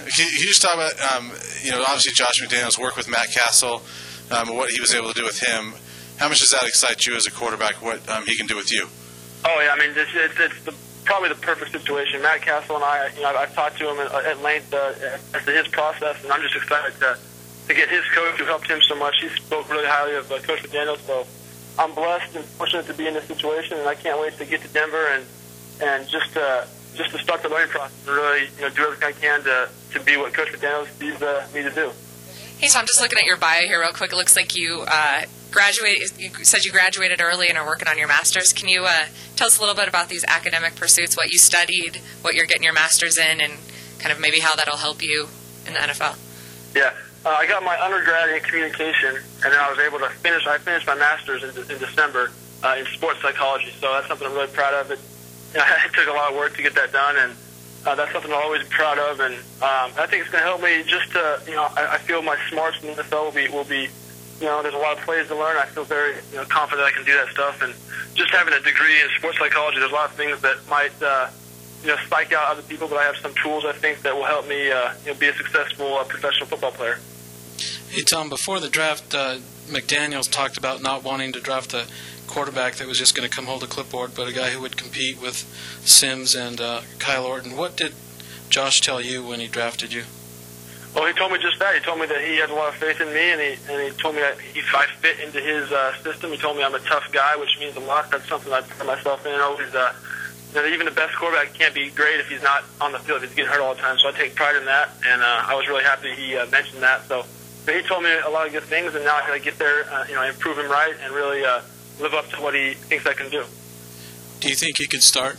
Can you just talk about, obviously Josh McDaniels worked with Matt Castle, what he was able to do with him. How much does that excite you as a quarterback, what he can do with you? Oh, yeah, I mean, it's probably the perfect situation. Matt Castle and I've talked to him at length as to his process, and I'm just excited to get his coach who helped him so much. He spoke really highly of Coach McDaniels, so I'm blessed and fortunate to be in this situation, and I can't wait to get to Denver and just to start the learning process and really do everything I can to be what Coach McDaniels needs me to do. Hey, Tom, just looking at your bio here real quick, it looks like you graduated. You said you graduated early and are working on your master's. Can you tell us a little bit about these academic pursuits, what you studied, what you're getting your master's in, and kind of maybe how that'll help you in the NFL? Yeah. I got my undergrad in communication, and then I was able to finish. I finished my master's in December in sports psychology. So that's something I'm really proud of. It took a lot of work to get that done, and that's something I'll always be proud of. And I think it's going to help me just to, I feel my smarts in the NFL will be, there's a lot of plays to learn. I feel very confident I can do that stuff, and just having a degree in sports psychology, there's a lot of things that might spike out other people, but I have some tools I think that will help me be a successful professional football player. Hey, Tom, before the draft, McDaniels talked about not wanting to draft a quarterback that was just going to come hold a clipboard, but a guy who would compete with Sims and Kyle Orton. What did Josh tell you when he drafted you? Well, he told me just that. He told me that he had a lot of faith in me, and he told me that if I fit into his system, he told me I'm a tough guy, which means a lot. That's something I put myself in. Always, even the best quarterback can't be great if he's not on the field. He's getting hurt all the time, so I take pride in that, and I was really happy he mentioned that. So he told me a lot of good things, and now I got to get there, and prove him right, and really live up to what he thinks I can do. Do you think you could start?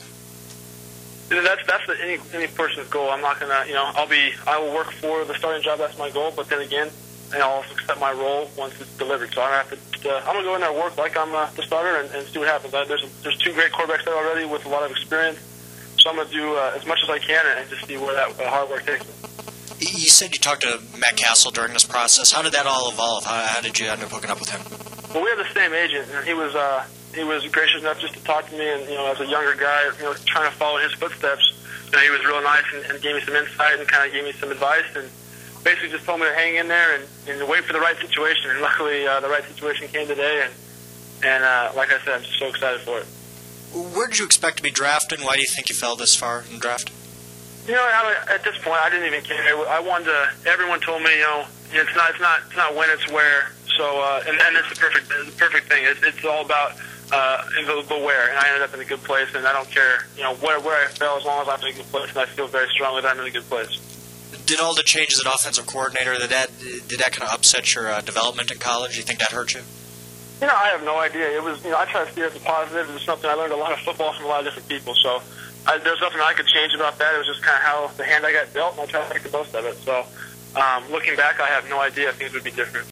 That's any person's goal. I'm not gonna, I will work for the starting job. That's my goal. But then again, I'll also accept my role once it's delivered. So I'm gonna go in there and work like I'm the starter and see what happens. There's two great quarterbacks there already with a lot of experience. So I'm gonna do as much as I can and just see where that hard work takes me. You said you talked to Matt Castle during this process. How did that all evolve? How did you end up hooking up with him? Well, we have the same agent, and he was gracious enough just to talk to me, and as a younger guy, trying to follow his footsteps, he was real nice and gave me some insight and kind of gave me some advice, and basically just told me to hang in there and wait for the right situation. And luckily, the right situation came today, and like I said, I'm just so excited for it. Where did you expect to be drafted, and why do you think you fell this far in the draft? At this point, I didn't even care. I wanted to. Everyone told me, it's not when, it's where. So, and it's the perfect thing. It's all about the where, and I ended up in a good place, and I don't care, where I fell, as long as I'm in a good place, and I feel very strongly that I'm in a good place. Did all the changes at offensive coordinator, did that kind of upset your development in college? Do you think that hurt you? I have no idea. It was, I try to see it as a positive. It was something I learned a lot of football from a lot of different people. So there's nothing I could change about that. It was just kind of how the hand I got dealt, and I tried to make the most of it. So looking back, I have no idea if things would be different.